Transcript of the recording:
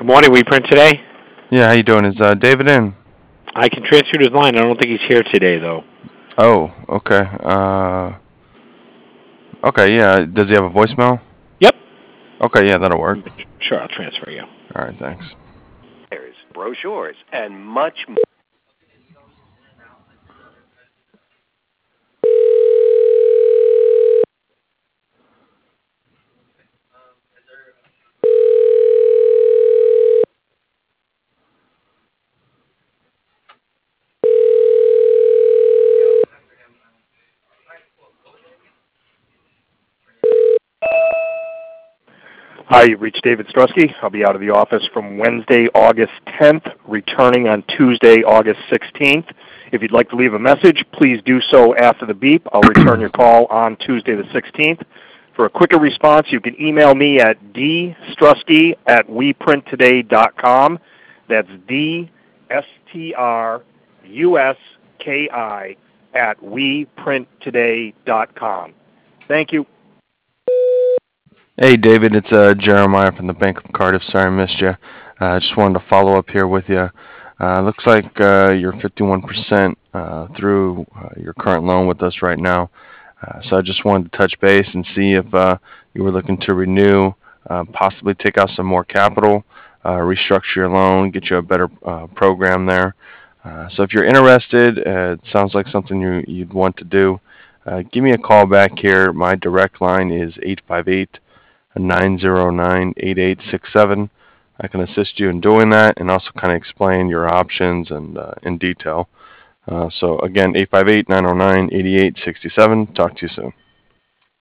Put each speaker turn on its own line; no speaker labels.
Good morning. We print today.
Yeah, how you doing? Is David in?
I can transfer to his line. I don't think he's here today, though.
Oh, okay. Okay, yeah. Does he have a voicemail?
Yep.
Okay, yeah, that'll work.
Sure, I'll transfer you.
All right, thanks.
Brochures, and much more.
Hi, you've reached David Strusky. I'll be out of the office from Wednesday, August 10th, returning on Tuesday, August 16th. If you'd like to leave a message, please do so after the beep. I'll return your call on Tuesday the 16th. For a quicker response, you can email me at dstrusky@weprinttoday.com. That's DSTRUSKI@weprinttoday.com. Thank you.
Hey, David, it's Jeremiah from the Bank of Cardiff. Sorry I missed you. Just wanted to follow up here with you. Looks like you're 51% through your current loan with us right now. So I just wanted to touch base and see if you were looking to renew, possibly take out some more capital, restructure your loan, get you a better program there. So if you're interested, it sounds like something you'd want to do. Give me a call back here. My direct line is 858-909-8867. I can assist you in doing that and also kind of explain your options and in detail. So again, 858-909-8867. Talk to you soon.